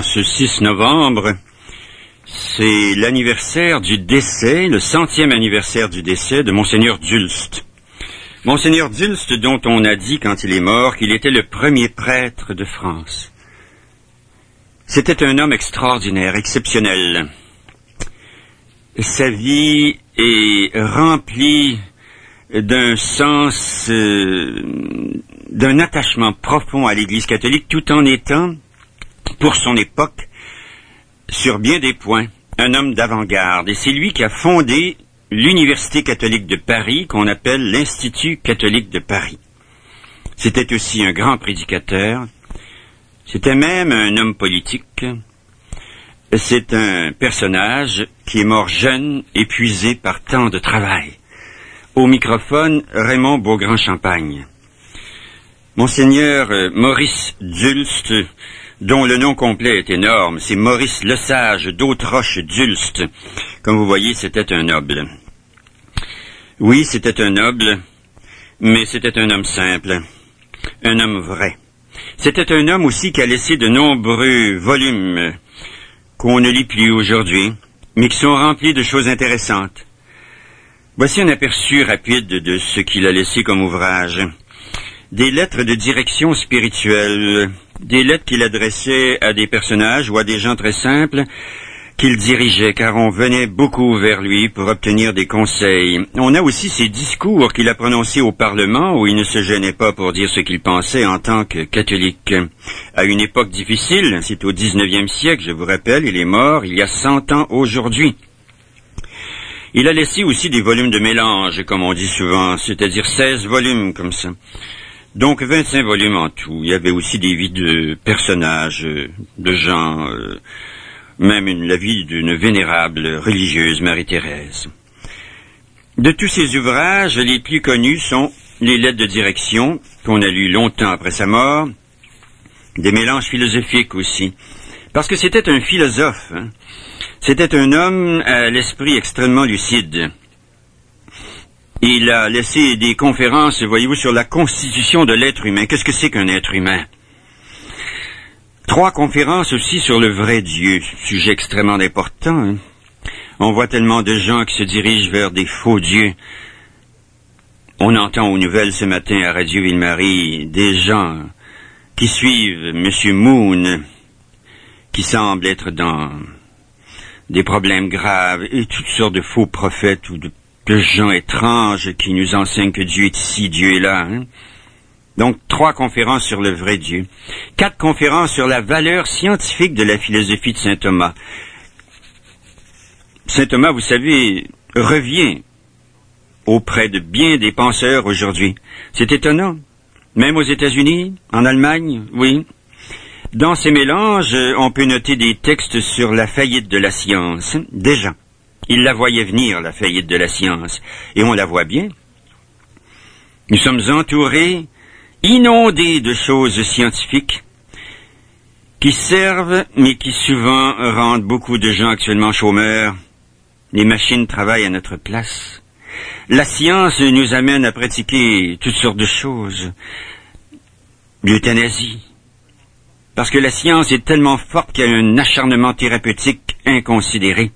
En ce 6 novembre, c'est l'anniversaire du décès, le 100e anniversaire du décès de Monseigneur d'Ulst. Monseigneur d'Ulst, dont on a dit quand il est mort qu'il était le premier prêtre de France. C'était un homme extraordinaire, exceptionnel. Sa vie est remplie d'un sens, d'un attachement profond à l'Église catholique, tout en étant, pour son époque, sur bien des points, un homme d'avant-garde. Et c'est lui qui a fondé l'Université catholique de Paris, qu'on appelle l'Institut catholique de Paris. C'était aussi un grand prédicateur. C'était même un homme politique. C'est un personnage qui est mort jeune, épuisé par tant de travail. Au microphone, Raymond Beaugrand-Champagne. Monseigneur Maurice d'Ulst, dont le nom complet est énorme, c'est Maurice Lesage d'Auteroche d'Ulst. Comme vous voyez, c'était un noble. Oui, c'était un noble, mais c'était un homme simple, un homme vrai. C'était un homme aussi qui a laissé de nombreux volumes qu'on ne lit plus aujourd'hui, mais qui sont remplis de choses intéressantes. Voici un aperçu rapide de ce qu'il a laissé comme ouvrage. Des lettres de direction spirituelle, des lettres qu'il adressait à des personnages ou à des gens très simples qu'il dirigeait, car on venait beaucoup vers lui pour obtenir des conseils. On a aussi ses discours qu'il a prononcés au Parlement, où il ne se gênait pas pour dire ce qu'il pensait en tant que catholique. À une époque difficile, c'est au 19e siècle, je vous rappelle, il est mort il y a 100 ans aujourd'hui. Il a laissé aussi des volumes de mélange, comme on dit souvent, c'est-à-dire 16 volumes comme ça. Donc 25 volumes en tout. Il y avait aussi des vies de personnages, de gens, même la vie d'une vénérable religieuse, Marie-Thérèse. De tous ces ouvrages, les plus connus sont les lettres de direction, qu'on a lues longtemps après sa mort, des mélanges philosophiques aussi, parce que c'était un philosophe, hein. C'était un homme à l'esprit extrêmement lucide. Il a laissé des conférences, voyez-vous, sur la constitution de l'être humain. Qu'est-ce que c'est qu'un être humain? 3 conférences aussi sur le vrai Dieu, sujet extrêmement important. Hein? On voit tellement de gens qui se dirigent vers des faux dieux. On entend aux nouvelles ce matin à Radio Ville-Marie des gens qui suivent M. Moon, qui semble être dans des problèmes graves, et toutes sortes de faux prophètes ou de gens étranges qui nous enseignent que Dieu est ici, Dieu est là. Hein? Donc 3 conférences sur le vrai Dieu. 4 conférences sur la valeur scientifique de la philosophie de saint Thomas. Saint Thomas, vous savez, revient auprès de bien des penseurs aujourd'hui. C'est étonnant. Même aux États-Unis, en Allemagne, oui. Dans ces mélanges, on peut noter des textes sur la faillite de la science. Déjà, il la voyait venir, la faillite de la science. Et on la voit bien. Nous sommes entourés, inondés de choses scientifiques qui servent, mais qui souvent rendent beaucoup de gens actuellement chômeurs. Les machines travaillent à notre place. La science nous amène à pratiquer toutes sortes de choses. L'euthanasie. Parce que la science est tellement forte qu'il y a un acharnement thérapeutique inconsidéré.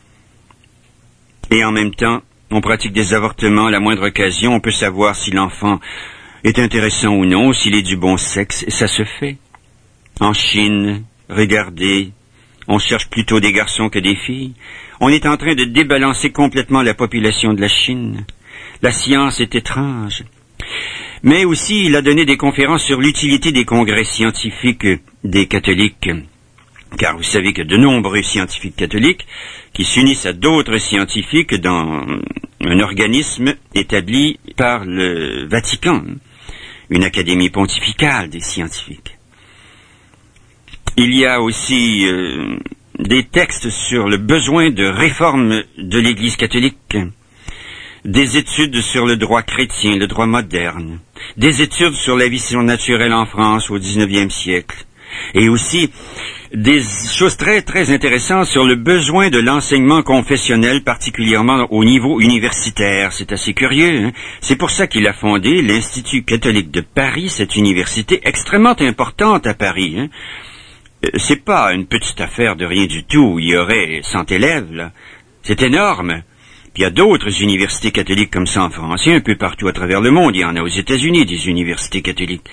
Et en même temps, on pratique des avortements à la moindre occasion. On peut savoir si l'enfant est intéressant ou non, s'il est du bon sexe, et ça se fait. En Chine, regardez, on cherche plutôt des garçons que des filles. On est en train de débalancer complètement la population de la Chine. La science est étrange. Mais aussi, il a donné des conférences sur l'utilité des congrès scientifiques des catholiques. Car vous savez que de nombreux scientifiques catholiques qui s'unissent à d'autres scientifiques dans un organisme établi par le Vatican, une académie pontificale des scientifiques. Il y a aussi des textes sur le besoin de réforme de l'Église catholique, des études sur le droit chrétien, le droit moderne, des études sur la vie surnaturelle en France au XIXe siècle, et aussi des choses très très intéressantes sur le besoin de l'enseignement confessionnel, particulièrement au niveau universitaire. C'est assez curieux, hein? C'est pour ça qu'il a fondé l'Institut catholique de Paris, cette université extrêmement importante à Paris, hein? C'est pas une petite affaire de rien du tout. Il y aurait 100 élèves, là. C'est énorme. Puis il y a d'autres universités catholiques comme ça en France. Il y a un peu partout à travers le monde. Il y en a aux États-Unis, des universités catholiques.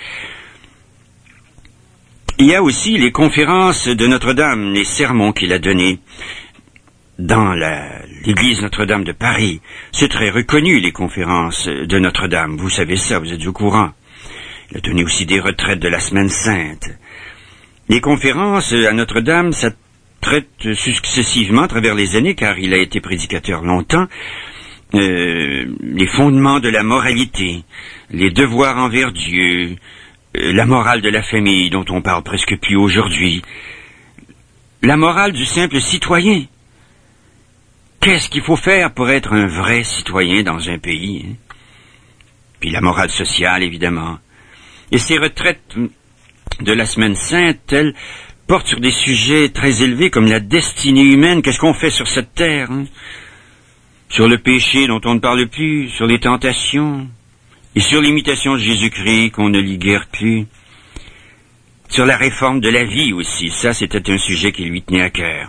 Il y a aussi les conférences de Notre-Dame, les sermons qu'il a donnés dans l'église Notre-Dame de Paris. C'est très reconnu, les conférences de Notre-Dame. Vous savez ça, vous êtes au courant. Il a donné aussi des retraites de la Semaine Sainte. Les conférences à Notre-Dame, ça traite successivement à travers les années, car il a été prédicateur longtemps, les fondements de la moralité, les devoirs envers Dieu, la morale de la famille dont on parle presque plus aujourd'hui, la morale du simple citoyen. Qu'est-ce qu'il faut faire pour être un vrai citoyen dans un pays, hein? Puis la morale sociale, évidemment. Et ces retraites de la Semaine Sainte, elles portent sur des sujets très élevés comme la destinée humaine. Qu'est-ce qu'on fait sur cette terre, hein? Sur le péché dont on ne parle plus, sur les tentations, et sur l'imitation de Jésus-Christ qu'on ne lit guère plus. Sur la réforme de la vie aussi, ça c'était un sujet qui lui tenait à cœur.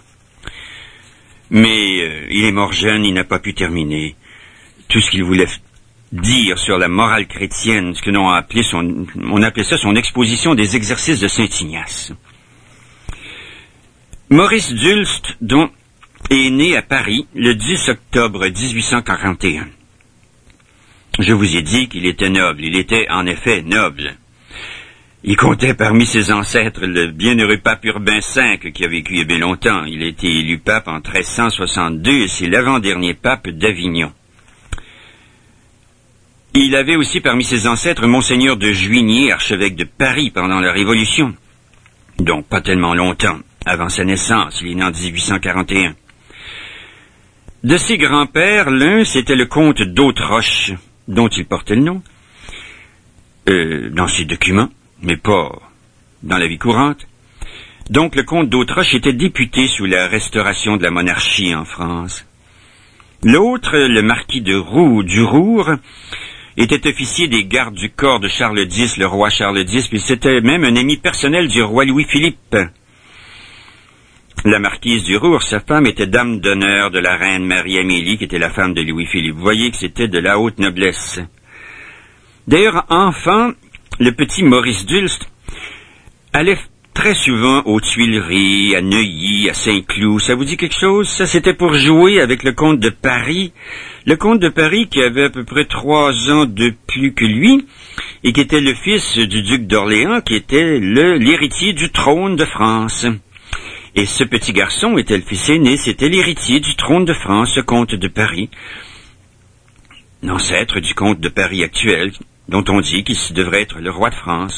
Mais il est mort jeune, il n'a pas pu terminer tout ce qu'il voulait dire sur la morale chrétienne, ce que l'on a appelé on appelait ça son exposition des exercices de Saint Ignace. Maurice Dulst, dont est né à Paris le 10 octobre 1841. Je vous ai dit qu'il était noble. Il était en effet noble. Il comptait parmi ses ancêtres le bienheureux pape Urbain V, qui a vécu il y a bien longtemps. Il a été élu pape en 1362, et c'est l'avant-dernier pape d'Avignon. Il avait aussi parmi ses ancêtres Monseigneur de Juigné, archevêque de Paris pendant la Révolution. Donc pas tellement longtemps, avant sa naissance, il est né en 1841. De ses grands-pères, l'un c'était le comte d'Auteroche, dont il portait le nom, dans ses documents, mais pas dans la vie courante. Donc le comte d'Auteroche était député sous la restauration de la monarchie en France. L'autre, le marquis de Durour, était officier des gardes du corps de Charles X, le roi Charles X, puis c'était même un ami personnel du roi Louis-Philippe. La marquise Durour, sa femme, était dame d'honneur de la reine Marie-Amélie, qui était la femme de Louis-Philippe. Vous voyez que c'était de la haute noblesse. D'ailleurs, enfant, le petit Maurice Dulst allait très souvent aux Tuileries, à Neuilly, à Saint-Cloud. Ça vous dit quelque chose? Ça, c'était pour jouer avec le comte de Paris. Le comte de Paris qui avait à peu près 3 ans de plus que lui, et qui était le fils du duc d'Orléans, qui était l'héritier du trône de France. Et ce petit garçon était le fils aîné, c'était l'héritier du trône de France, ce comte de Paris, l'ancêtre du comte de Paris actuel, dont on dit qu'il devrait être le roi de France.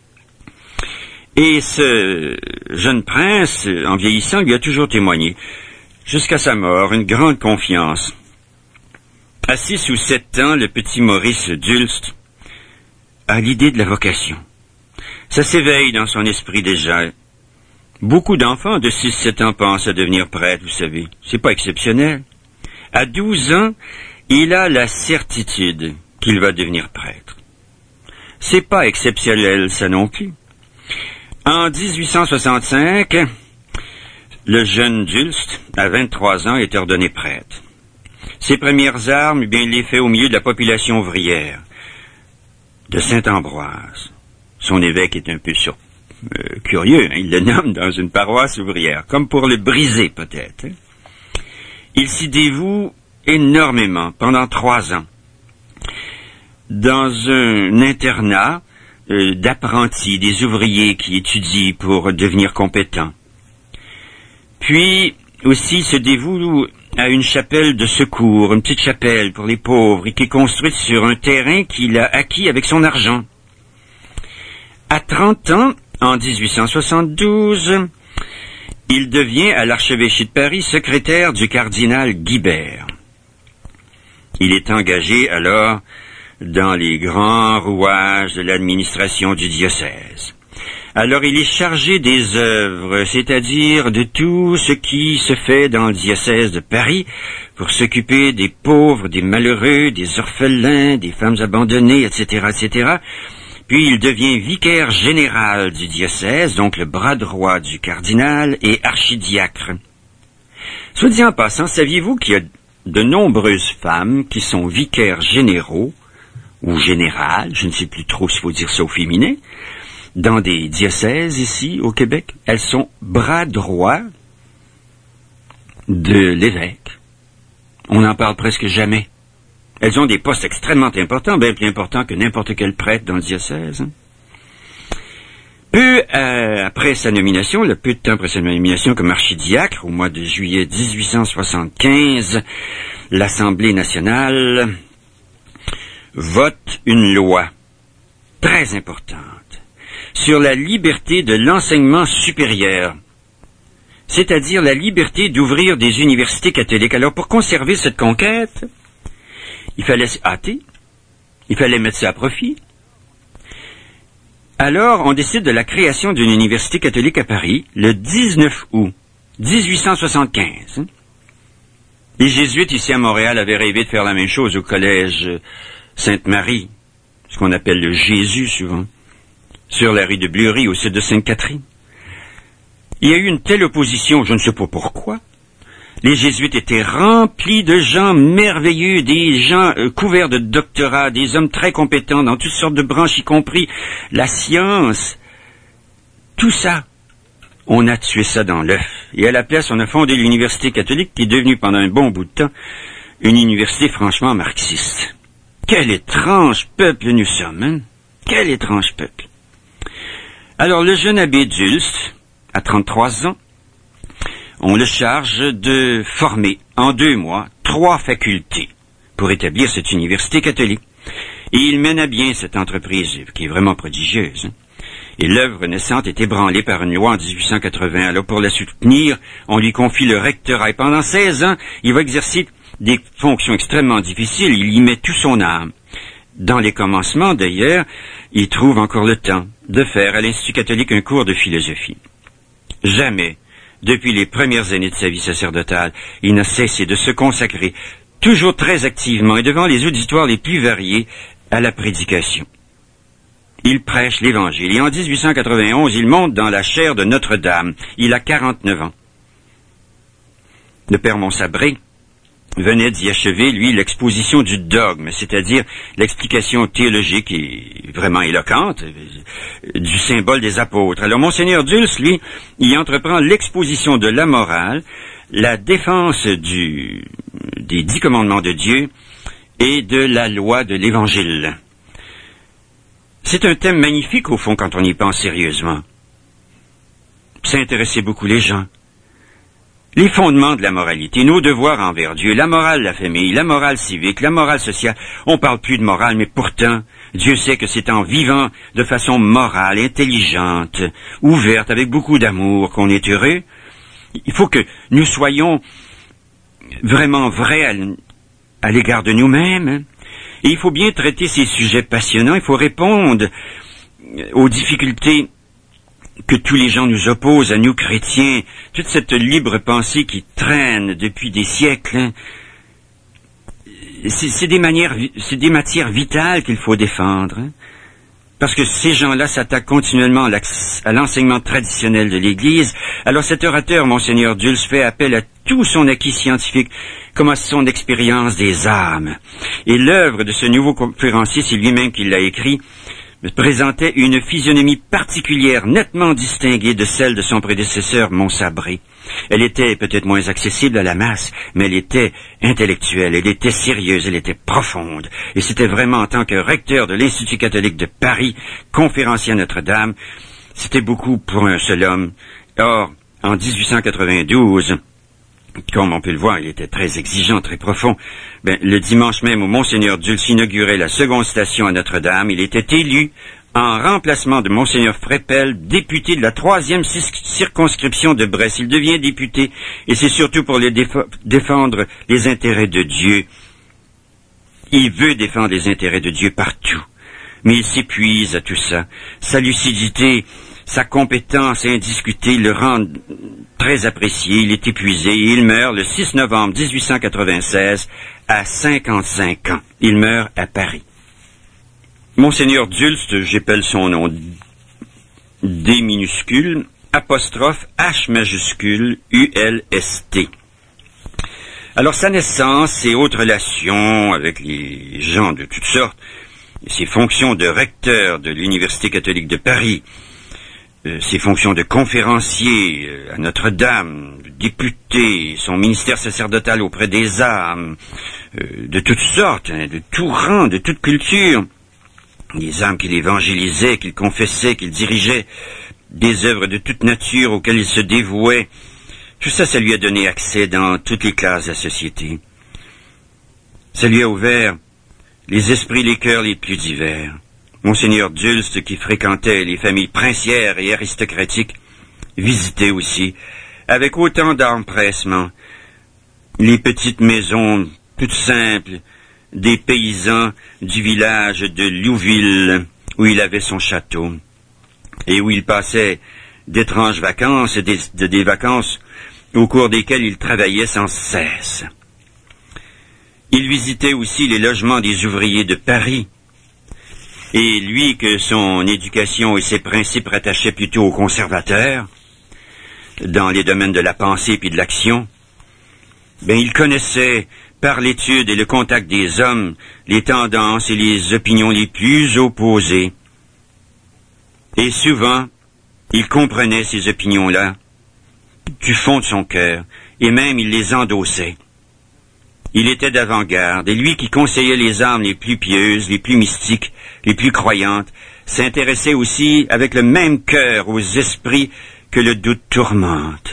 Et ce jeune prince, en vieillissant, lui a toujours témoigné, jusqu'à sa mort, une grande confiance. À 6 ou 7 ans, le petit Maurice Dulst a l'idée de la vocation. Ça s'éveille dans son esprit déjà. Beaucoup d'enfants de 6-7 ans pensent à devenir prêtre, vous savez. C'est pas exceptionnel. À 12 ans, il a la certitude qu'il va devenir prêtre. C'est pas exceptionnel, ça non plus. En 1865, le jeune Dulst, à 23 ans, est ordonné prêtre. Ses premières armes, bien, il les fait au milieu de la population ouvrière de Saint-Ambroise. Son évêque est un peu curieux, hein? Il le nomme dans une paroisse ouvrière, comme pour le briser peut-être. Hein? Il s'y dévoue énormément, pendant 3 ans, dans un internat d'apprentis, des ouvriers qui étudient pour devenir compétents. Puis aussi se dévoue à une chapelle de secours, une petite chapelle pour les pauvres, et qui est construite sur un terrain qu'il a acquis avec son argent. À 30 ans, en 1872, il devient à l'archevêché de Paris secrétaire du cardinal Guibert. Il est engagé alors dans les grands rouages de l'administration du diocèse. Alors il est chargé des œuvres, c'est-à-dire de tout ce qui se fait dans le diocèse de Paris pour s'occuper des pauvres, des malheureux, des orphelins, des femmes abandonnées, etc., etc., Puis il devient vicaire général du diocèse, donc le bras droit du cardinal, et archidiacre. Soit dit en passant, saviez-vous qu'il y a de nombreuses femmes qui sont vicaires généraux, ou générales, je ne sais plus trop s'il faut dire ça au féminin, dans des diocèses ici au Québec? Elles sont bras droit de l'évêque. On n'en parle presque jamais. Elles ont des postes extrêmement importants, bien plus importants que n'importe quel prêtre dans le diocèse. Peu après sa nomination, peu de temps après sa nomination comme archidiacre, au mois de juillet 1875, l'Assemblée nationale vote une loi très importante sur la liberté de l'enseignement supérieur, c'est-à-dire la liberté d'ouvrir des universités catholiques. Alors, pour conserver cette conquête, il fallait se hâter, il fallait mettre ça à profit. Alors, on décide de la création d'une université catholique à Paris, le 19 août 1875. Les jésuites ici à Montréal avaient rêvé de faire la même chose au collège Sainte-Marie, ce qu'on appelle le Jésus souvent, sur la rue de Bleury, au sud de Sainte-Catherine. Il y a eu une telle opposition, je ne sais pas pourquoi. Les jésuites étaient remplis de gens merveilleux, des gens couverts de doctorats, des hommes très compétents dans toutes sortes de branches, y compris la science. Tout ça, on a tué ça dans l'œuf. Et à la place, on a fondé l'université catholique, qui est devenue pendant un bon bout de temps une université franchement marxiste. Quel étrange peuple nous sommes, hein? Quel étrange peuple. Alors, le jeune abbé Dulst, à 33 ans, on le charge de former en 2 mois 3 facultés pour établir cette université catholique. Et il mène à bien cette entreprise qui est vraiment prodigieuse. Hein? Et l'œuvre naissante est ébranlée par une loi en 1880. Alors pour la soutenir, on lui confie le rectorat. Et pendant 16 ans, il va exercer des fonctions extrêmement difficiles. Il y met tout son âme. Dans les commencements, d'ailleurs, il trouve encore le temps de faire à l'Institut catholique un cours de philosophie. Jamais, depuis les premières années de sa vie sacerdotale, il n'a cessé de se consacrer, toujours très activement et devant les auditoires les plus variés, à la prédication. Il prêche l'Évangile et en 1891, il monte dans la chaire de Notre-Dame. Il a 49 ans. Le père Montsabré venait d'y achever, lui, l'exposition du dogme, c'est-à-dire l'explication théologique et vraiment éloquente du symbole des apôtres. Alors, Monseigneur Dulst, lui, il entreprend l'exposition de la morale, la défense des 10 commandements de Dieu et de la loi de l'Évangile. C'est un thème magnifique, au fond, quand on y pense sérieusement. Ça intéressait beaucoup les gens. Les fondements de la moralité, nos devoirs envers Dieu, la morale de la famille, la morale civique, la morale sociale. On parle plus de morale, mais pourtant, Dieu sait que c'est en vivant de façon morale, intelligente, ouverte, avec beaucoup d'amour, qu'on est heureux. Il faut que nous soyons vraiment vrais à l'égard de nous-mêmes. Et il faut bien traiter ces sujets passionnants. Il faut répondre aux difficultés que tous les gens nous opposent, à nous chrétiens, toute cette libre pensée qui traîne depuis des siècles, hein. C'est des matières vitales qu'il faut défendre, hein, parce que ces gens-là s'attaquent continuellement à l'enseignement traditionnel de l'Église. Alors cet orateur, Monseigneur Dulst, fait appel à tout son acquis scientifique, comme à son expérience des âmes. Et l'œuvre de ce nouveau conférencier, c'est lui-même qui l'a écrit, présentait une physionomie particulière, nettement distinguée de celle de son prédécesseur Montsabré. Elle était peut-être moins accessible à la masse, mais elle était intellectuelle, elle était sérieuse, elle était profonde. Et c'était vraiment en tant que recteur de l'Institut catholique de Paris, conférencier à Notre-Dame, c'était beaucoup pour un seul homme. Or, en 1892, comme on peut le voir, il était très exigeant, très profond. Le dimanche même où Monseigneur Dulst inaugurait la seconde station à Notre-Dame, il était élu en remplacement de Monseigneur Freppel, député de la 3e circonscription de Brest. Il devient député, et c'est surtout pour défendre les intérêts de Dieu. Il veut défendre les intérêts de Dieu partout, mais il s'épuise à tout ça. Sa lucidité, sa compétence indiscutée le rendent très apprécié. Il est épuisé et il meurt le 6 novembre 1896 à 55 ans. Il meurt à Paris. Monseigneur Dulst, j'appelle son nom D minuscule, apostrophe H majuscule ULST. Alors sa naissance, ses hautes relations avec les gens de toutes sortes, ses fonctions de recteur de l'Université catholique de Paris, ses fonctions de conférencier à Notre-Dame, de député, son ministère sacerdotal auprès des âmes, de toutes sortes, de tout rang, de toute culture, des âmes qu'il évangélisait, qu'il confessait, qu'il dirigeait, des œuvres de toute nature auxquelles il se dévouait. Tout ça, ça lui a donné accès dans toutes les classes de la société. Ça lui a ouvert les esprits, les cœurs les plus divers. Monseigneur Dulst, qui fréquentait les familles princières et aristocratiques, visitait aussi, avec autant d'empressement, les petites maisons toutes simples des paysans du village de Louville, où il avait son château, et où il passait d'étranges vacances, des vacances au cours desquelles il travaillait sans cesse. Il visitait aussi les logements des ouvriers de Paris, et lui, que son éducation et ses principes rattachaient plutôt aux conservateurs, dans les domaines de la pensée puis de l'action, il connaissait, par l'étude et le contact des hommes, les tendances et les opinions les plus opposées. Et souvent, il comprenait ces opinions-là du fond de son cœur, et même il les endossait. Il était d'avant-garde, et lui qui conseillait les âmes les plus pieuses, les plus mystiques, les plus croyantes, s'intéressait aussi avec le même cœur aux esprits que le doute tourmente.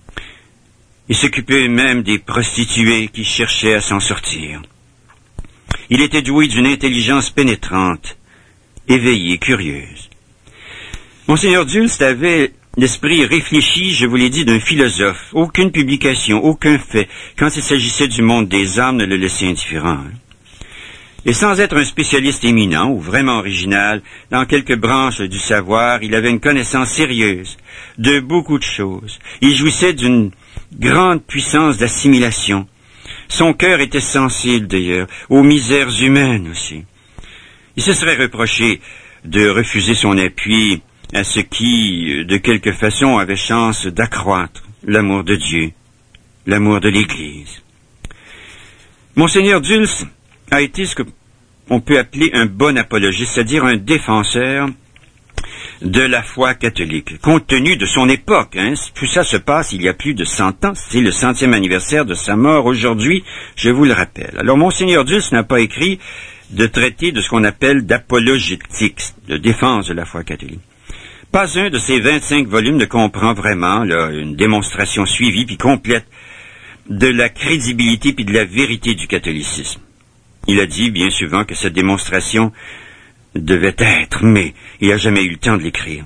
Il s'occupait même des prostituées qui cherchaient à s'en sortir. Il était doué d'une intelligence pénétrante, éveillée, curieuse. Monseigneur Dulst avait l'esprit réfléchi, je vous l'ai dit, d'un philosophe. Aucune publication, aucun fait, quand il s'agissait du monde des âmes, ne le laissait indifférent. Et sans être un spécialiste éminent ou vraiment original, dans quelques branches du savoir, il avait une connaissance sérieuse de beaucoup de choses. Il jouissait d'une grande puissance d'assimilation. Son cœur était sensible, d'ailleurs, aux misères humaines aussi. Il se serait reproché de refuser son appui à ce qui, de quelque façon, avait chance d'accroître l'amour de Dieu, l'amour de l'Église. Monseigneur Dulst a été ce qu'on peut appeler un bon apologiste, c'est-à-dire un défenseur de la foi catholique, compte tenu de son époque. Tout ça se passe il y a plus de 100 ans, c'est le 100e anniversaire de sa mort aujourd'hui, je vous le rappelle. Alors, Monseigneur Dulst n'a pas écrit de traité de ce qu'on appelle d'apologétique, de défense de la foi catholique. Pas un de ces 25 volumes ne comprend vraiment une démonstration suivie puis complète de la crédibilité puis de la vérité du catholicisme. Il a dit bien souvent que cette démonstration devait être, mais il n'a jamais eu le temps de l'écrire.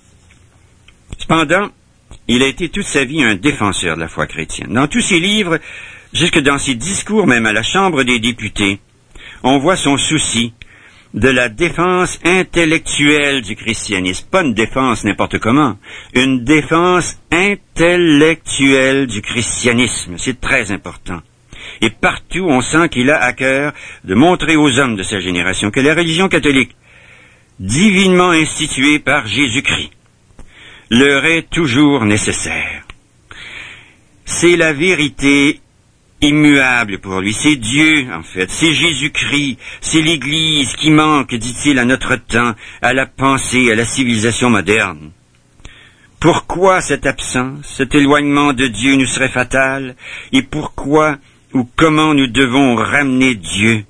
Cependant, il a été toute sa vie un défenseur de la foi chrétienne. Dans tous ses livres, jusque dans ses discours même à la Chambre des députés, on voit son souci de la défense intellectuelle du christianisme. Pas une défense n'importe comment, une défense intellectuelle du christianisme. C'est très important. Et partout, on sent qu'il a à cœur de montrer aux hommes de sa génération que la religion catholique, divinement instituée par Jésus-Christ, leur est toujours nécessaire. C'est la vérité immuable pour lui. C'est Dieu, en fait. C'est Jésus-Christ. C'est l'Église qui manque, dit-il, à notre temps, à la pensée, à la civilisation moderne. Pourquoi cette absence, cet éloignement de Dieu nous serait fatal? Et pourquoi ou comment nous devons ramener Dieu?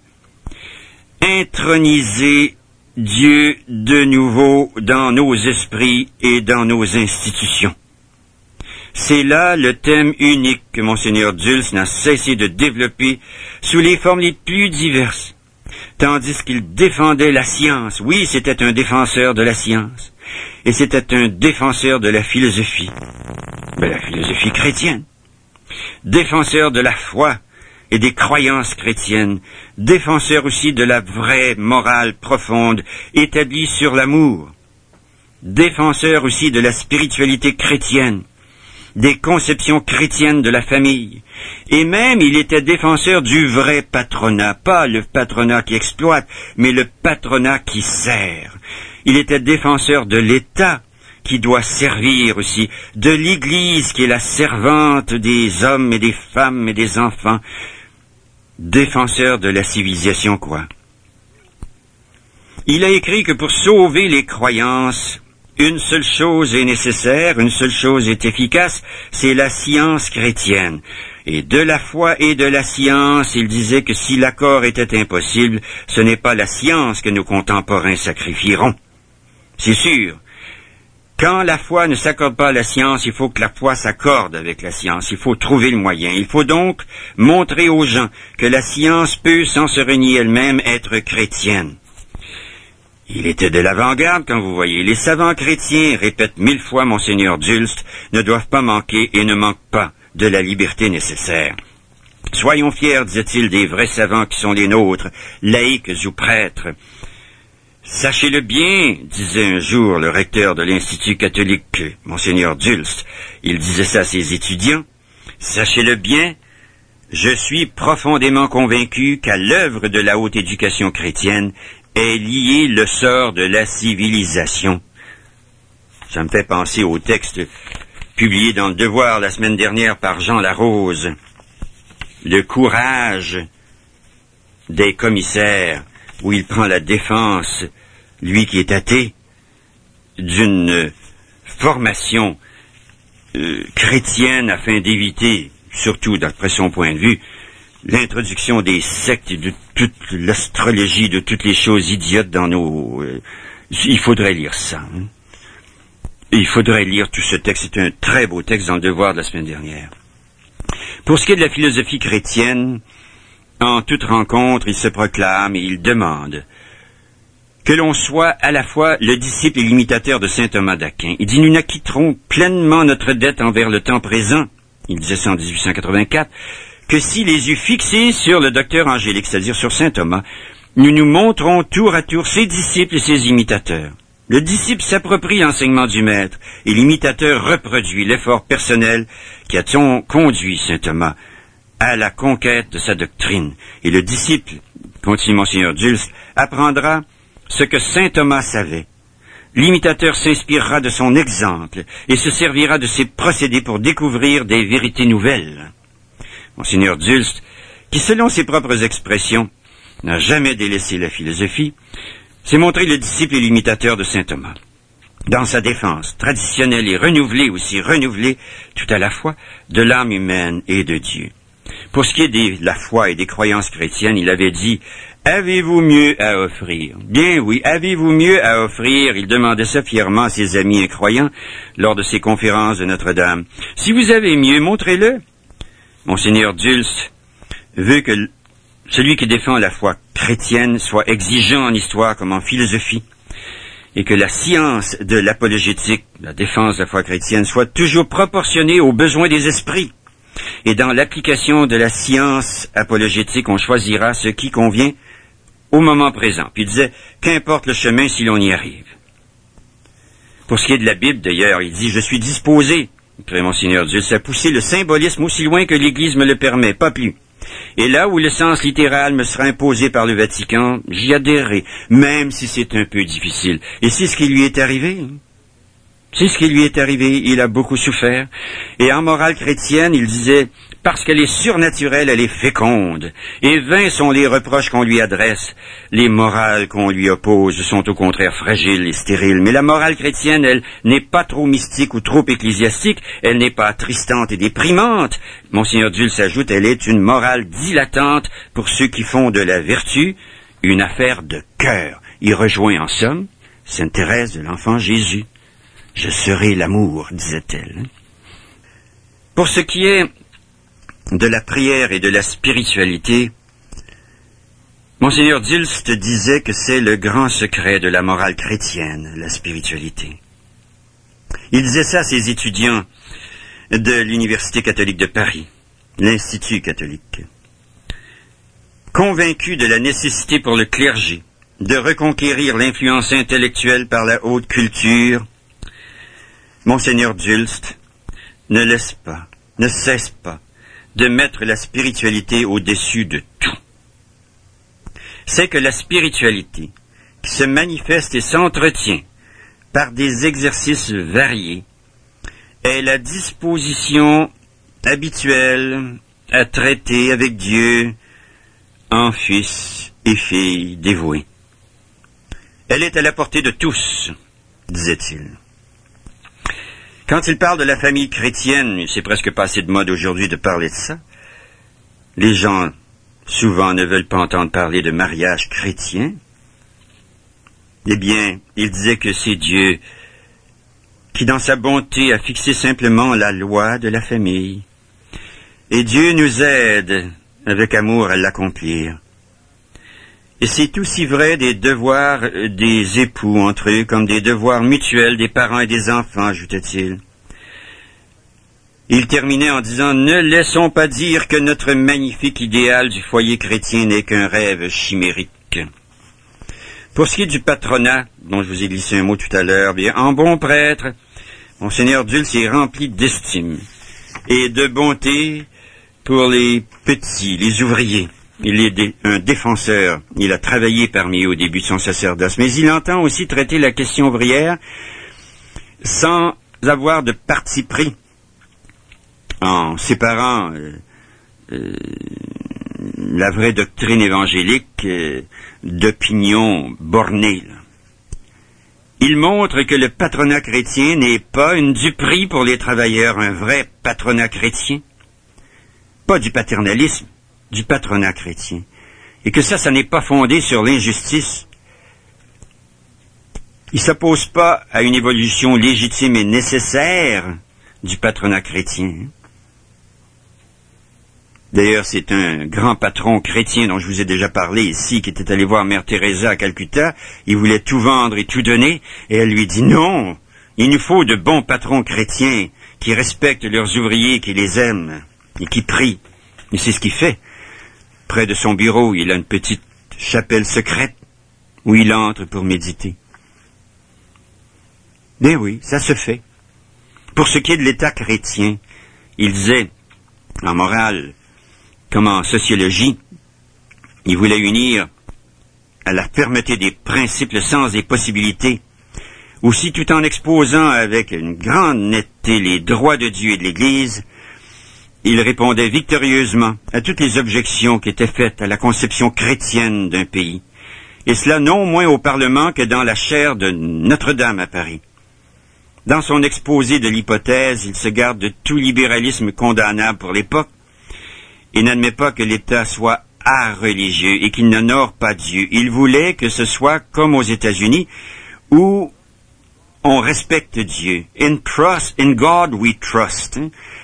Introniser Dieu de nouveau dans nos esprits et dans nos institutions. C'est là le thème unique que Monseigneur Dulst n'a cessé de développer sous les formes les plus diverses, tandis qu'il défendait la science. Oui, c'était un défenseur de la science, et c'était un défenseur de la philosophie, la philosophie chrétienne, défenseur de la foi et des croyances chrétiennes, défenseur aussi de la vraie morale profonde établie sur l'amour, défenseur aussi de la spiritualité chrétienne, des conceptions chrétiennes de la famille. Et même, il était défenseur du vrai patronat, pas le patronat qui exploite, mais le patronat qui sert. Il était défenseur de l'État, qui doit servir aussi, de l'Église qui est la servante des hommes et des femmes et des enfants, défenseur de la civilisation, quoi. Il a écrit que pour sauver les croyances, une seule chose est nécessaire, une seule chose est efficace, c'est la science chrétienne. Et de la foi et de la science, il disait que si l'accord était impossible, ce n'est pas la science que nos contemporains sacrifieront. C'est sûr. Quand la foi ne s'accorde pas à la science, il faut que la foi s'accorde avec la science. Il faut trouver le moyen. Il faut donc montrer aux gens que la science peut, sans se renier elle-même, être chrétienne. Il était de l'avant-garde, quand vous voyez. Les savants chrétiens, répète 1000 fois Monseigneur Dulst, ne doivent pas manquer et ne manquent pas de la liberté nécessaire. Soyons fiers, disait-il, des vrais savants qui sont les nôtres, laïcs ou prêtres. Sachez-le bien, disait un jour le recteur de l'Institut catholique, Monseigneur Dulst. Il disait ça à ses étudiants. Sachez-le bien, je suis profondément convaincu qu'à l'œuvre de la haute éducation chrétienne est lié le sort de la civilisation. Ça me fait penser au texte publié dans Le Devoir la semaine dernière par Jean Larose. Le courage des commissaires, où il prend la défense, lui qui est athée, d'une formation chrétienne afin d'éviter, surtout d'après son point de vue, l'introduction des sectes, de toute l'astrologie, de toutes les choses idiotes dans nos... il faudrait lire ça. Hein? Il faudrait lire tout ce texte. C'est un très beau texte dans Le Devoir de la semaine dernière. Pour ce qui est de la philosophie chrétienne, en toute rencontre, il se proclame et il demande que l'on soit à la fois le disciple et l'imitateur de saint Thomas d'Aquin. Il dit « Nous n'acquitterons pleinement notre dette envers le temps présent », il disait ça en 1884, que si les yeux fixés sur le docteur angélique, c'est-à-dire sur saint Thomas, nous nous montrons tour à tour ses disciples et ses imitateurs. Le disciple s'approprie l'enseignement du maître et l'imitateur reproduit l'effort personnel qui a conduit saint Thomas à la conquête de sa doctrine. Et le disciple, continue Monseigneur Dulst, apprendra ce que saint Thomas savait. L'imitateur s'inspirera de son exemple et se servira de ses procédés pour découvrir des vérités nouvelles. Monseigneur Dulst, qui selon ses propres expressions n'a jamais délaissé la philosophie, s'est montré le disciple et l'imitateur de saint Thomas. Dans sa défense traditionnelle et renouvelée tout à la fois, de l'âme humaine et de Dieu. Pour ce qui est de la foi et des croyances chrétiennes, il avait dit « Avez-vous mieux à offrir ?» Bien oui, avez-vous mieux à offrir? Il demandait ça fièrement à ses amis incroyants lors de ses conférences de Notre-Dame. Si vous avez mieux, montrez-le. Monseigneur Dulst veut que celui qui défend la foi chrétienne soit exigeant en histoire comme en philosophie, et que la science de l'apologétique, la défense de la foi chrétienne, soit toujours proportionnée aux besoins des esprits. Et dans l'application de la science apologétique, on choisira ce qui convient au moment présent. Puis il disait, qu'importe le chemin si l'on y arrive. Pour ce qui est de la Bible, d'ailleurs, il dit, je suis disposé, après Monseigneur Dulst, à pousser le symbolisme aussi loin que l'Église me le permet, pas plus. Et là où le sens littéral me sera imposé par le Vatican, j'y adhérerai, même si c'est un peu difficile. Et c'est ce qui lui est arrivé. C'est ce qui lui est arrivé. Il a beaucoup souffert. Et en morale chrétienne, il disait, parce qu'elle est surnaturelle, elle est féconde. Et vains sont les reproches qu'on lui adresse. Les morales qu'on lui oppose sont au contraire fragiles et stériles. Mais la morale chrétienne, elle n'est pas trop mystique ou trop ecclésiastique. Elle n'est pas attristante et déprimante. Monseigneur Dulst ajoute, elle est une morale dilatante pour ceux qui font de la vertu une affaire de cœur. Il rejoint en somme sainte Thérèse de l'Enfant Jésus. Je serai l'amour, disait-elle. Pour ce qui est de la prière et de la spiritualité, Monseigneur Dulst disait que c'est le grand secret de la morale chrétienne, la spiritualité. Il disait ça à ses étudiants de l'Université catholique de Paris, l'Institut catholique. Convaincu de la nécessité pour le clergé de reconquérir l'influence intellectuelle par la haute culture, Monseigneur Dulst ne laisse pas, ne cesse pas de mettre la spiritualité au-dessus de tout. C'est que la spiritualité, qui se manifeste et s'entretient par des exercices variés, est la disposition habituelle à traiter avec Dieu en fils et filles dévoués. Elle est à la portée de tous, disait-il. Quand il parle de la famille chrétienne, c'est presque passé de mode aujourd'hui de parler de ça. Les gens, souvent, ne veulent pas entendre parler de mariage chrétien. Eh bien, il disait que c'est Dieu qui, dans sa bonté, a fixé simplement la loi de la famille. Et Dieu nous aide, avec amour, à l'accomplir. Et c'est aussi vrai des devoirs des époux entre eux, comme des devoirs mutuels des parents et des enfants, ajoutait-il. Il terminait en disant « Ne laissons pas dire que notre magnifique idéal du foyer chrétien n'est qu'un rêve chimérique. » Pour ce qui est du patronat, dont je vous ai glissé un mot tout à l'heure, bien, en bon prêtre, Monseigneur Dulce est rempli d'estime et de bonté pour les petits, les ouvriers. Il est un défenseur. Il a travaillé parmi eux au début de son sacerdoce. Mais il entend aussi traiter la question ouvrière sans avoir de parti pris, en séparant la vraie doctrine évangélique d'opinions bornées. Il montre que le patronat chrétien n'est pas une duperie pour les travailleurs, un vrai patronat chrétien. Pas du paternalisme, du patronat chrétien. Et que ça n'est pas fondé sur l'injustice. Il s'oppose pas à une évolution légitime et nécessaire du patronat chrétien. D'ailleurs, c'est un grand patron chrétien dont je vous ai déjà parlé ici, qui était allé voir Mère Teresa à Calcutta. Il voulait tout vendre et tout donner, et elle lui dit non, il nous faut de bons patrons chrétiens qui respectent leurs ouvriers, qui les aiment et qui prient. Et c'est ce qu'il fait. Près de son bureau, il a une petite chapelle secrète où il entre pour méditer. Mais oui, ça se fait. Pour ce qui est de l'État chrétien, il disait, en morale, comme en sociologie, il voulait unir à la fermeté des principes le sens des possibilités, aussi tout en exposant avec une grande netteté les droits de Dieu et de l'Église. Il répondait victorieusement à toutes les objections qui étaient faites à la conception chrétienne d'un pays, et cela non moins au Parlement que dans la chaire de Notre-Dame à Paris. Dans son exposé de l'hypothèse, il se garde de tout libéralisme condamnable pour l'époque, et n'admet pas que l'État soit religieux et qu'il n'honore pas Dieu. Il voulait que ce soit comme aux États-Unis, où on respecte Dieu. In God we trust.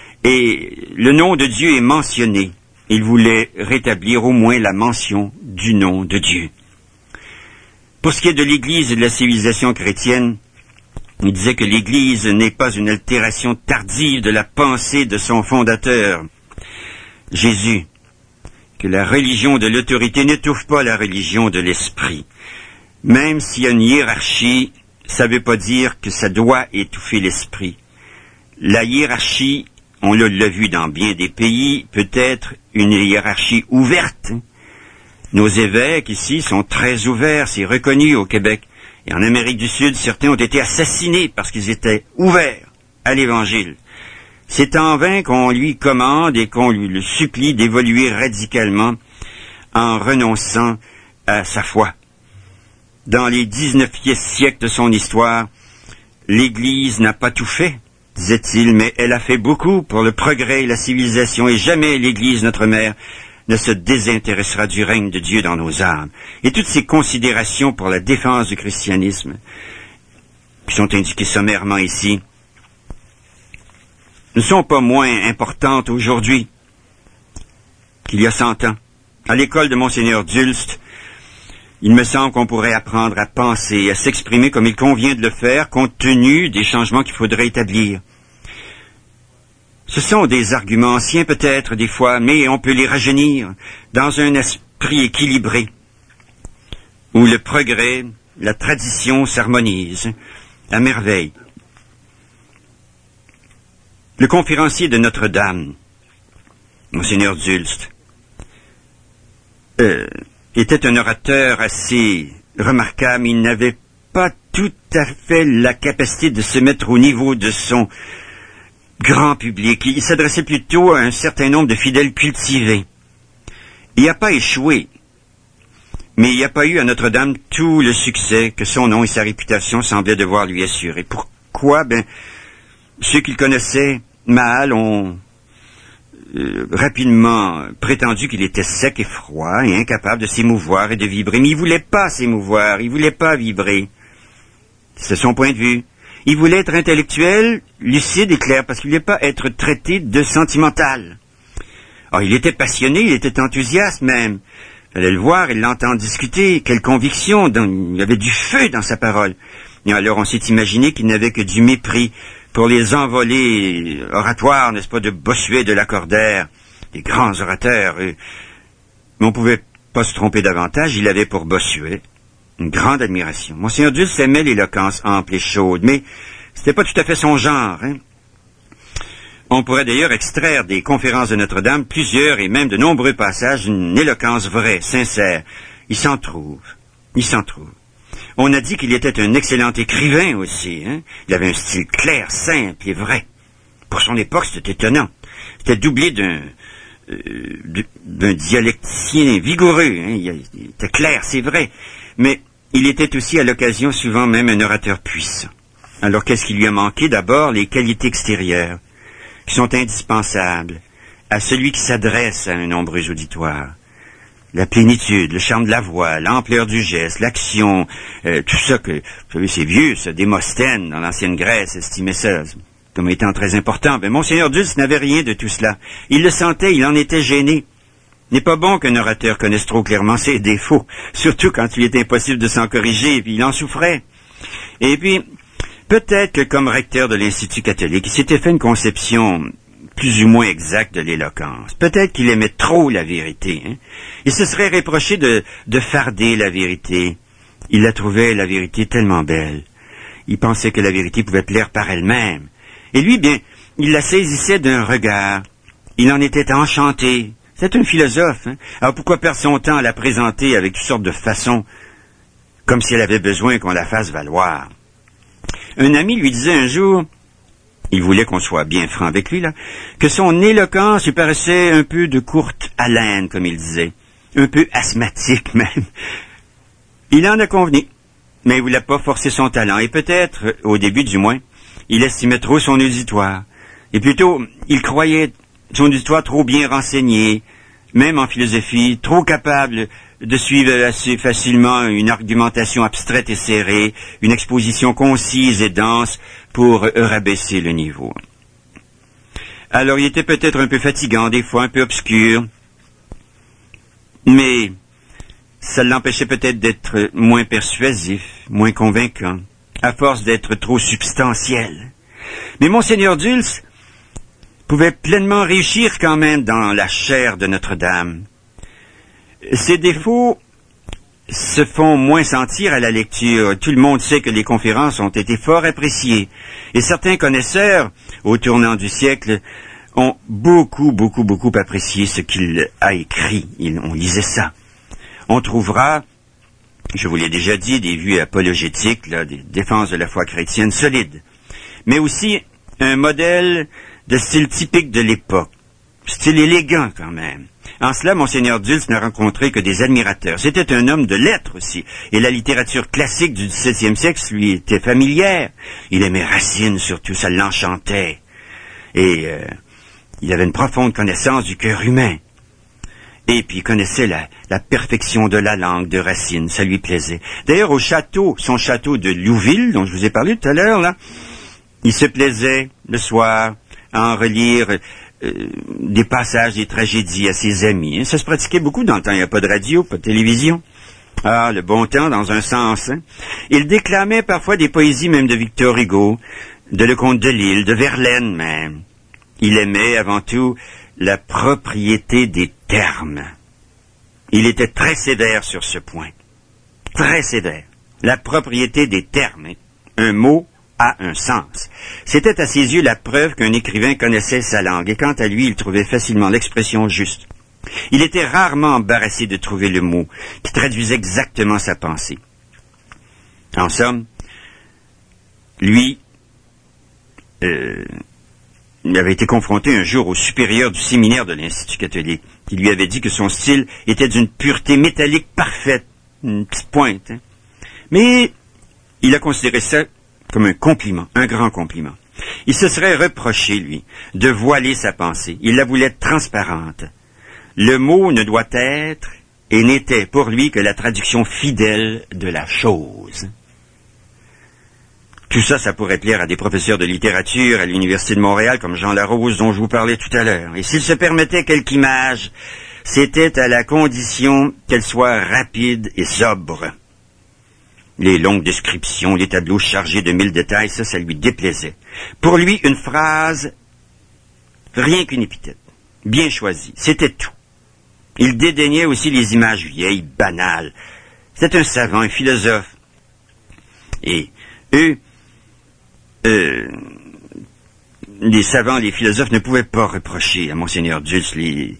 Et le nom de Dieu est mentionné. Il voulait rétablir au moins la mention du nom de Dieu. Pour ce qui est de l'Église et de la civilisation chrétienne, il disait que l'Église n'est pas une altération tardive de la pensée de son fondateur, Jésus, que la religion de l'autorité n'étouffe pas la religion de l'esprit. Même s'il y a une hiérarchie, ça ne veut pas dire que ça doit étouffer l'esprit. La hiérarchie, on l'a vu dans bien des pays, peut être une hiérarchie ouverte. Nos évêques ici sont très ouverts, c'est reconnu au Québec. Et en Amérique du Sud, certains ont été assassinés parce qu'ils étaient ouverts à l'Évangile. C'est en vain qu'on lui commande et qu'on lui le supplie d'évoluer radicalement en renonçant à sa foi. Dans les 19e siècles de son histoire, l'Église n'a pas tout fait, disait-il, mais elle a fait beaucoup pour le progrès et la civilisation, et jamais l'Église, notre mère, ne se désintéressera du règne de Dieu dans nos âmes. Et toutes ces considérations pour la défense du christianisme, qui sont indiquées sommairement ici, ne sont pas moins importantes aujourd'hui qu'il y a 100 ans. À l'école de Monseigneur Dulst, il me semble qu'on pourrait apprendre à penser et à s'exprimer comme il convient de le faire, compte tenu des changements qu'il faudrait établir. Ce sont des arguments anciens peut-être des fois, mais on peut les rajeunir dans un esprit équilibré, où le progrès, la tradition s'harmonisent à merveille. Le conférencier de Notre-Dame, Monseigneur Dulst, était un orateur assez remarquable. Il n'avait pas tout à fait la capacité de se mettre au niveau de son grand public. Il s'adressait plutôt à un certain nombre de fidèles cultivés. Il n'a pas échoué, mais il n'y a pas eu à Notre-Dame tout le succès que son nom et sa réputation semblaient devoir lui assurer. Pourquoi? Ceux qui le connaissaient mal ont rapidement prétendu qu'il était sec et froid et incapable de s'émouvoir et de vibrer. Mais il voulait pas s'émouvoir, il voulait pas vibrer. C'est son point de vue. Il voulait être intellectuel, lucide et clair, parce qu'il voulait pas être traité de sentimental. Alors, il était passionné, il était enthousiaste même. Il fallait le voir et l'entendre discuter. Quelle conviction, il y avait du feu dans sa parole. Et alors on s'est imaginé qu'il n'avait que du mépris pour les envolées oratoires, n'est-ce pas, de Bossuet, de Lacordaire, des grands orateurs. Mais on pouvait pas se tromper davantage, il avait pour Bossuet une grande admiration. Monseigneur Dulst aimait l'éloquence ample et chaude, mais c'était pas tout à fait son genre. On pourrait d'ailleurs extraire des conférences de Notre-Dame plusieurs et même de nombreux passages d'une éloquence vraie, sincère. Il s'en trouve. On a dit qu'il était un excellent écrivain aussi. Il avait un style clair, simple et vrai. Pour son époque, c'était étonnant. C'était doublé d'un dialecticien vigoureux. Il était clair, c'est vrai. Mais il était aussi à l'occasion souvent même un orateur puissant. Alors qu'est-ce qui lui a manqué? D'abord, les qualités extérieures, qui sont indispensables à celui qui s'adresse à un nombreux auditoire. La plénitude, le charme de la voix, l'ampleur du geste, l'action, tout ça que, vous savez, c'est vieux, ça, Démosthène, dans l'ancienne Grèce, estimait ça comme étant très important. Mais Monseigneur Dulst n'avait rien de tout cela. Il le sentait, il en était gêné. Il n'est pas bon qu'un orateur connaisse trop clairement ses défauts, surtout quand il est impossible de s'en corriger, et puis il en souffrait. Et puis, peut-être que comme recteur de l'Institut catholique, il s'était fait une conception plus ou moins exacte de l'éloquence. Peut-être qu'il aimait trop la vérité. Il se serait reproché de farder la vérité. Il la trouvait, la vérité, tellement belle. Il pensait que la vérité pouvait plaire par elle-même. Et lui, bien, il la saisissait d'un regard. Il en était enchanté. C'est un philosophe. Alors pourquoi perdre son temps à la présenter avec toutes sortes de façons, comme si elle avait besoin qu'on la fasse valoir? Un ami lui disait un jour, il voulait qu'on soit bien franc avec lui, là, que son éloquence lui paraissait un peu de courte haleine, comme il disait, un peu asthmatique même. Il en a convenu, mais il voulait pas forcer son talent, et peut-être, au début du moins, il estimait trop son auditoire, et plutôt, il croyait son auditoire trop bien renseigné, même en philosophie, trop capable de suivre assez facilement une argumentation abstraite et serrée, une exposition concise et dense pour rabaisser le niveau. Alors il était peut-être un peu fatigant, des fois un peu obscur, mais ça l'empêchait peut-être d'être moins persuasif, moins convaincant, à force d'être trop substantiel. Mais Monseigneur Dulst pouvait pleinement réussir quand même dans la chair de Notre-Dame. Ses défauts se font moins sentir à la lecture. Tout le monde sait que les conférences ont été fort appréciées. Et certains connaisseurs, au tournant du siècle, ont beaucoup apprécié ce qu'il a écrit. On lisait ça. On trouvera, je vous l'ai déjà dit, des vues apologétiques, là, des défenses de la foi chrétienne solides. Mais aussi un modèle de style typique de l'époque. Style élégant quand même. En cela, Monseigneur Dulst n'a rencontré que des admirateurs. C'était un homme de lettres aussi, et la littérature classique du XVIIe siècle lui était familière. Il aimait Racine surtout, ça l'enchantait. Et il avait une profonde connaissance du cœur humain. Et puis il connaissait la perfection de la langue de Racine, ça lui plaisait. D'ailleurs, son château de Louville, dont je vous ai parlé tout à l'heure, là, il se plaisait le soir à en relire des passages des tragédies à ses amis. Ça se pratiquait beaucoup dans le temps. Il n'y a pas de radio, pas de télévision. Ah, le bon temps dans un sens. Il déclamait parfois des poésies même de Victor Hugo, de Lecomte de Lisle, de Verlaine même. Il aimait avant tout la propriété des termes. Il était très sévère sur ce point. Très sévère. La propriété des termes. Un mot a un sens. C'était à ses yeux la preuve qu'un écrivain connaissait sa langue, et quant à lui, il trouvait facilement l'expression juste. Il était rarement embarrassé de trouver le mot qui traduisait exactement sa pensée. En somme, lui il avait été confronté un jour au supérieur du séminaire de l'Institut catholique, qui lui avait dit que son style était d'une pureté métallique parfaite, une petite pointe. Hein. Mais il a considéré ça comme un compliment, un grand compliment. Il se serait reproché, lui, de voiler sa pensée. Il la voulait transparente. Le mot ne doit être et n'était pour lui que la traduction fidèle de la chose. Tout ça, ça pourrait plaire à des professeurs de littérature à l'Université de Montréal, comme Jean Larose, dont je vous parlais tout à l'heure. Et s'il se permettait quelque image, c'était à la condition qu'elle soit rapide et sobre. Les longues descriptions, les tableaux chargés de 1000 détails, ça lui déplaisait. Pour lui, une phrase, rien qu'une épithète, bien choisie, c'était tout. Il dédaignait aussi les images vieilles, banales. C'était un savant, un philosophe. Et eux, les savants, les philosophes ne pouvaient pas reprocher à Monseigneur Dulce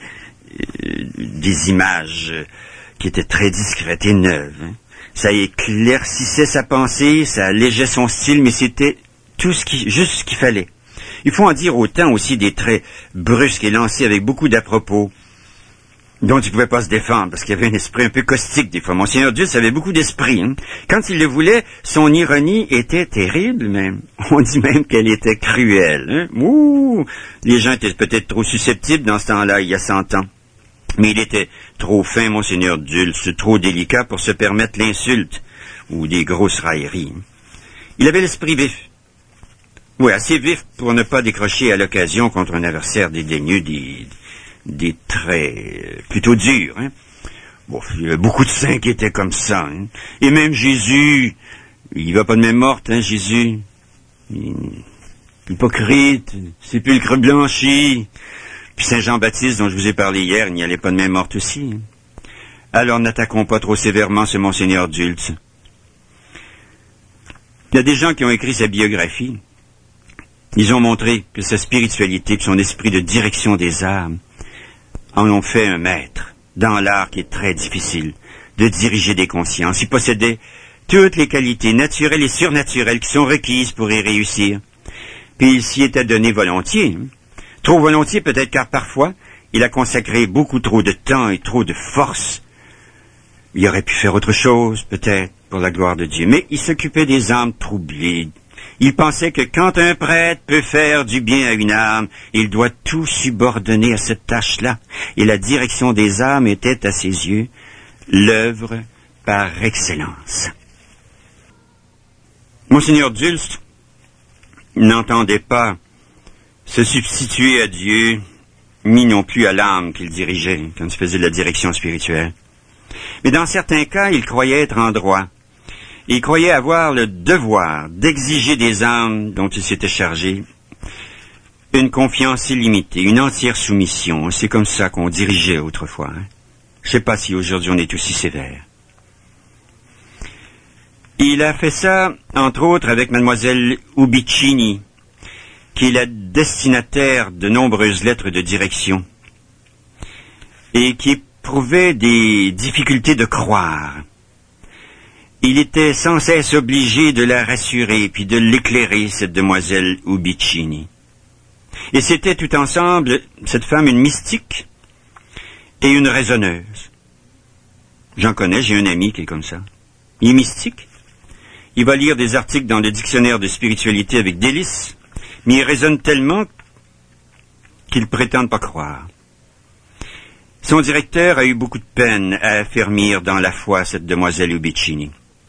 des images qui étaient très discrètes et neuves. Hein. Ça éclaircissait sa pensée, ça allégeait son style, mais c'était juste ce qu'il fallait. Il faut en dire autant aussi des traits brusques et lancés avec beaucoup d'à-propos, dont il ne pouvait pas se défendre, parce qu'il avait un esprit un peu caustique des fois. Monseigneur Dulce avait beaucoup d'esprit. Hein. Quand il le voulait, son ironie était terrible, même. On dit même qu'elle était cruelle. Hein. Ouh! Les gens étaient peut-être trop susceptibles dans ce temps-là, il y a 100 ans. Mais il était trop fin, Monseigneur Dulce, trop délicat pour se permettre l'insulte ou des grosses railleries. Il avait l'esprit vif. Oui, assez vif pour ne pas décrocher à l'occasion contre un adversaire dédaigneux des traits plutôt durs. Hein. Bon, il y avait beaucoup de saints qui étaient comme ça. Hein. Et même Jésus, il va pas de même morte, hein, Jésus. Hypocrite, sépulcre blanchi. Puis Saint Jean-Baptiste, dont je vous ai parlé hier, il n'y allait pas de même morte aussi. Hein. Alors n'attaquons pas trop sévèrement ce Monseigneur Dulce. Il y a des gens qui ont écrit sa biographie. Ils ont montré que sa spiritualité, que son esprit de direction des âmes, en ont fait un maître dans l'art qui est très difficile de diriger des consciences. Il possédait toutes les qualités naturelles et surnaturelles qui sont requises pour y réussir. Puis il s'y était donné volontiers. Trop volontiers peut-être car parfois il a consacré beaucoup trop de temps et trop de force. Il aurait pu faire autre chose, peut-être, pour la gloire de Dieu. Mais il s'occupait des âmes troublées. Il pensait que quand un prêtre peut faire du bien à une âme, il doit tout subordonner à cette tâche-là. Et la direction des âmes était, à ses yeux, l'œuvre par excellence. Monseigneur Dulce n'entendait pas se substituer à Dieu, ni non plus à l'âme qu'il dirigeait quand il faisait de la direction spirituelle. Mais dans certains cas, il croyait être en droit. Il croyait avoir le devoir d'exiger des âmes dont il s'était chargé une confiance illimitée, une entière soumission. C'est comme ça qu'on dirigeait autrefois. Hein? Je ne sais pas si aujourd'hui on est aussi sévère. Il a fait ça, entre autres, avec mademoiselle Ubicini, qui est la destinataire de nombreuses lettres de direction, et qui éprouvait des difficultés de croire. Il était sans cesse obligé de la rassurer, puis de l'éclairer, cette demoiselle Ubicini. Et c'était tout ensemble, cette femme, une mystique et une raisonneuse. J'en connais, j'ai un ami qui est comme ça. Il est mystique. Il va lire des articles dans le dictionnaire de spiritualité avec délice, mais il raisonne tellement qu'il prétend ne pas croire. Son directeur a eu beaucoup de peine à affermir dans la foi cette demoiselle Ubicini.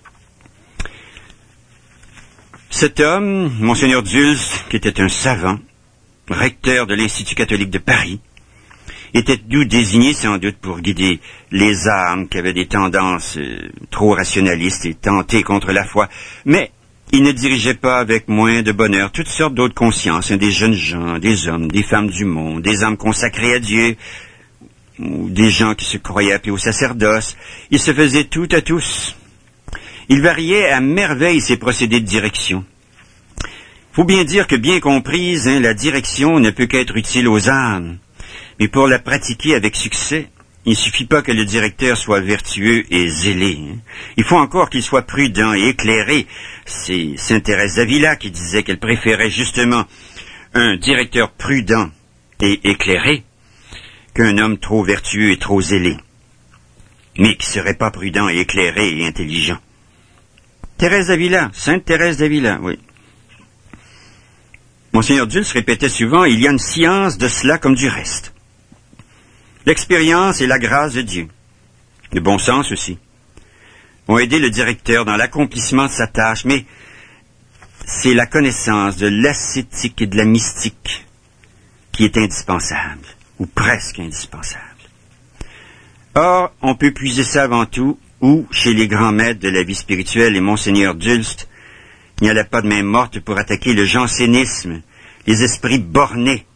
Cet homme, Monseigneur Dulce, qui était un savant, recteur de l'Institut catholique de Paris, était d'où désigné sans doute pour guider les âmes qui avaient des tendances trop rationalistes et tentées contre la foi. Mais il ne dirigeait pas avec moins de bonheur toutes sortes d'autres consciences, des jeunes gens, des hommes, des femmes du monde, des âmes consacrées à Dieu, ou des gens qui se croyaient appelés au sacerdoce. Il se faisait tout à tous. Il variait à merveille ses procédés de direction. Faut bien dire que bien comprise, la direction ne peut qu'être utile aux âmes. Mais pour la pratiquer avec succès, il ne suffit pas que le directeur soit vertueux et zélé. Il faut encore qu'il soit prudent et éclairé. C'est Sainte Thérèse d'Avila qui disait qu'elle préférait justement un directeur prudent et éclairé qu'un homme trop vertueux et trop zélé, mais qui serait pas prudent et éclairé et intelligent. Thérèse d'Avila, Sainte Thérèse d'Avila, oui. Monseigneur Dulce répétait souvent, il y a une science de cela comme du reste. L'expérience et la grâce de Dieu, le bon sens aussi, ont aidé le directeur dans l'accomplissement de sa tâche, mais c'est la connaissance de l'ascétique et de la mystique qui est indispensable, ou presque indispensable. Or, on peut puiser ça avant tout, ou chez les grands maîtres de la vie spirituelle, et Monseigneur Dulce n'y allait pas de main morte pour attaquer le jansénisme, les esprits bornés.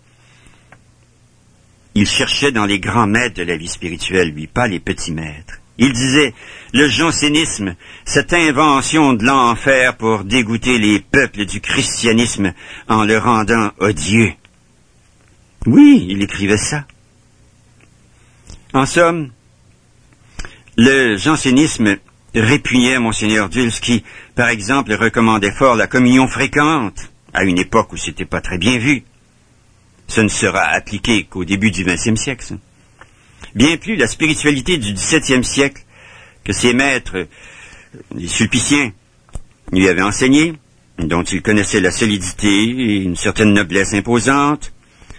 Il cherchait dans les grands maîtres de la vie spirituelle, lui, pas les petits maîtres. Il disait, le jansénisme, cette invention de l'enfer pour dégoûter les peuples du christianisme en le rendant odieux. Oui, il écrivait ça. En somme, le jansénisme répugnait Monseigneur Dulce qui, par exemple, recommandait fort la communion fréquente, à une époque où c'était pas très bien vu. Ce ne sera appliqué qu'au début du XXe siècle. Ça. Bien plus, la spiritualité du XVIIe siècle, que ses maîtres, les sulpiciens, lui avaient enseigné, dont il connaissait la solidité et une certaine noblesse imposante,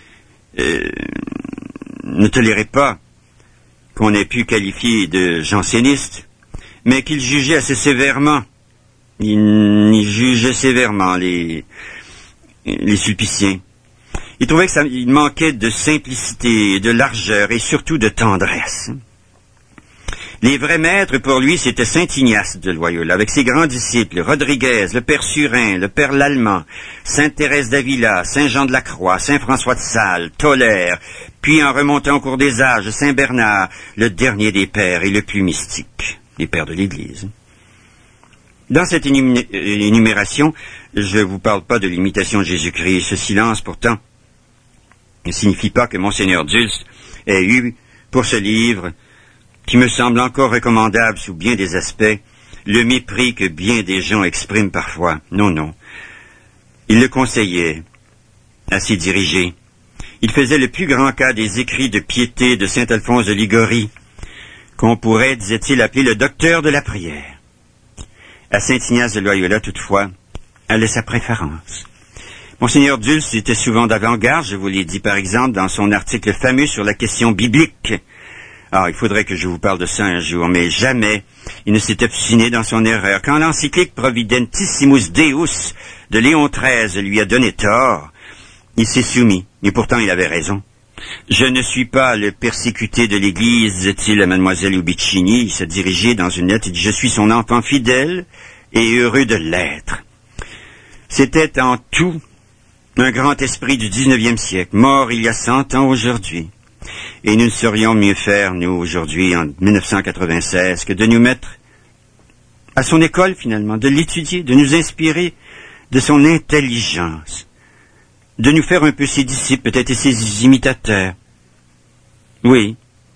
ne tolérait pas qu'on ait pu qualifier de janséniste, mais qu'il jugeait assez sévèrement. Il jugeait sévèrement les sulpiciens. Il trouvait qu'il manquait de simplicité, de largeur et surtout de tendresse. Les vrais maîtres, pour lui, c'était saint Ignace de Loyola, avec ses grands disciples, Rodriguez, le père Surin, le père Lallemand, sainte Thérèse d'Avila, saint Jean de la Croix, saint François de Sales, Tolère, puis en remontant au cours des âges, saint Bernard, le dernier des pères et le plus mystique, les pères de l'Église. Dans cette énumération, je ne vous parle pas de l'imitation de Jésus-Christ. Ce silence, pourtant, ne signifie pas que Monseigneur Dulce ait eu, pour ce livre, qui me semble encore recommandable sous bien des aspects, le mépris que bien des gens expriment parfois. Non, non. Il le conseillait à s'y diriger. Il faisait le plus grand cas des écrits de piété de saint Alphonse de Liguori, qu'on pourrait, disait-il, appeler le docteur de la prière. À saint Ignace de Loyola, toutefois, elle a sa préférence. Monseigneur Dulce était souvent d'avant-garde, je vous l'ai dit par exemple dans son article fameux sur la question biblique. Alors, il faudrait que je vous parle de ça un jour, mais jamais il ne s'est obstiné dans son erreur. Quand l'encyclique Providentissimus Deus de Léon XIII lui a donné tort, il s'est soumis, et pourtant il avait raison. Je ne suis pas le persécuté de l'Église, disait-il à mademoiselle Ubicini. Il s'est dirigé dans une lettre, il dit, je suis son enfant fidèle et heureux de l'être. C'était en tout un grand esprit du XIXe siècle, mort il y a 100 ans aujourd'hui. Et nous ne saurions mieux faire, nous, aujourd'hui, en 1996, que de nous mettre à son école, finalement, de l'étudier, de nous inspirer de son intelligence, de nous faire un peu ses disciples, peut-être et ses imitateurs. Oui.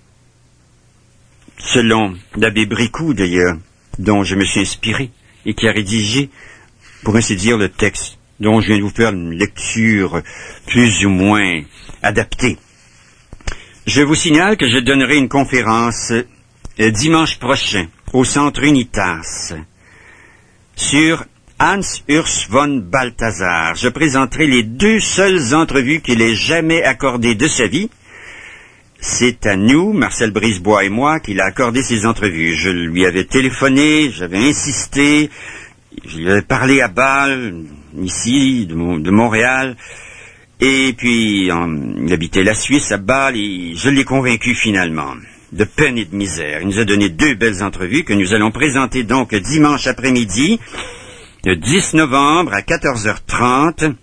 Selon l'abbé Bricout, d'ailleurs, dont je me suis inspiré, et qui a rédigé, pour ainsi dire, le texte, dont je viens de vous faire une lecture plus ou moins adaptée. Je vous signale que je donnerai une conférence dimanche prochain au Centre Unitas sur Hans Urs von Balthasar. Je présenterai les 2 seules entrevues qu'il ait jamais accordées de sa vie. C'est à nous, Marcel Brisebois et moi, qu'il a accordé ces entrevues. Je lui avais téléphoné, j'avais insisté, je lui avais parlé à Bâle, ici, de Montréal, et puis il habitait la Suisse, à Bâle, et je l'ai convaincu finalement, de peine et de misère. Il nous a donné 2 belles entrevues que nous allons présenter donc dimanche après-midi, le 10 novembre à 14h30,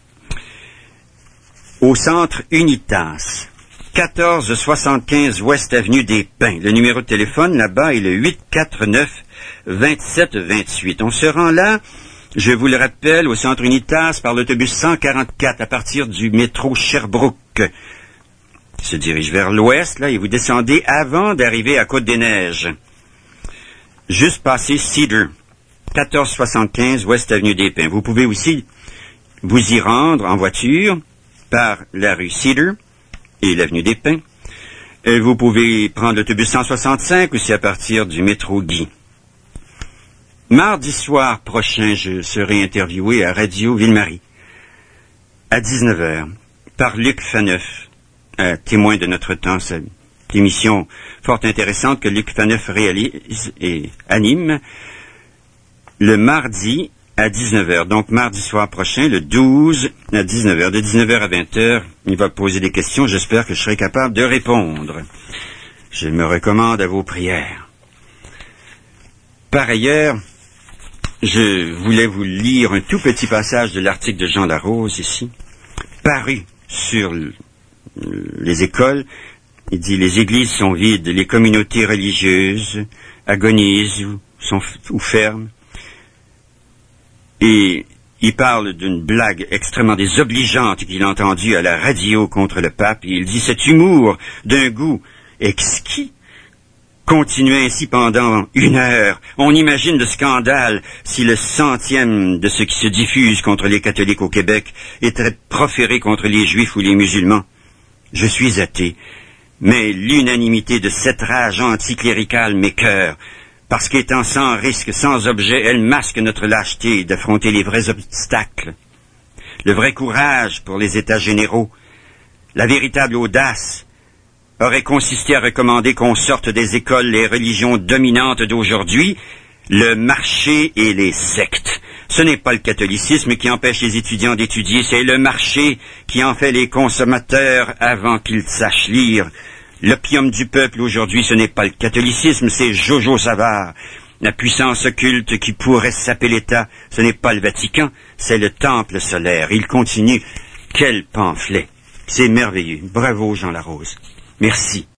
au Centre Unitas, 1475 Ouest Avenue des Pins. Le numéro de téléphone là-bas est le 849-2728. On se rend là Je vous le rappelle, au centre Unitas, par l'autobus 144, à partir du métro Sherbrooke. Il se dirige vers l'ouest, là, et vous descendez avant d'arriver à Côte-des-Neiges. Juste passé Cedar, 1475 Ouest Avenue des Pins. Vous pouvez aussi vous y rendre en voiture par la rue Cedar et l'avenue des Pins. Vous pouvez prendre l'autobus 165 aussi à partir du métro Guy. Mardi soir prochain, je serai interviewé à Radio Ville-Marie à 19h par Luc Faneuf, témoin de notre temps. C'est une émission fort intéressante que Luc Faneuf réalise et anime le mardi à 19h. Donc mardi soir prochain, le 12 à 19h. De 19h à 20h, il va poser des questions. J'espère que je serai capable de répondre. Je me recommande à vos prières. Par ailleurs, je voulais vous lire un tout petit passage de l'article de Jean Larose ici, paru sur les écoles. Il dit « Les églises sont vides, les communautés religieuses agonisent ou ferment. » Et il parle d'une blague extrêmement désobligeante qu'il a entendue à la radio contre le pape. Et il dit « Cet humour d'un goût exquis continuait ainsi pendant 1 heure. On imagine le scandale si le 100e de ce qui se diffuse contre les catholiques au Québec était proféré contre les juifs ou les musulmans. Je suis athée, mais l'unanimité de cette rage anticléricale m'écœure, parce qu'étant sans risque, sans objet, elle masque notre lâcheté d'affronter les vrais obstacles. Le vrai courage pour les États généraux, la véritable audace, aurait consisté à recommander qu'on sorte des écoles les religions dominantes d'aujourd'hui, le marché et les sectes. Ce n'est pas le catholicisme qui empêche les étudiants d'étudier, c'est le marché qui en fait les consommateurs avant qu'ils sachent lire. L'opium du peuple aujourd'hui, ce n'est pas le catholicisme, c'est Jojo Savard. La puissance occulte qui pourrait saper l'État, ce n'est pas le Vatican, c'est le temple solaire. Il continue. Quel pamphlet! C'est merveilleux. Bravo, Jean Larose. Merci.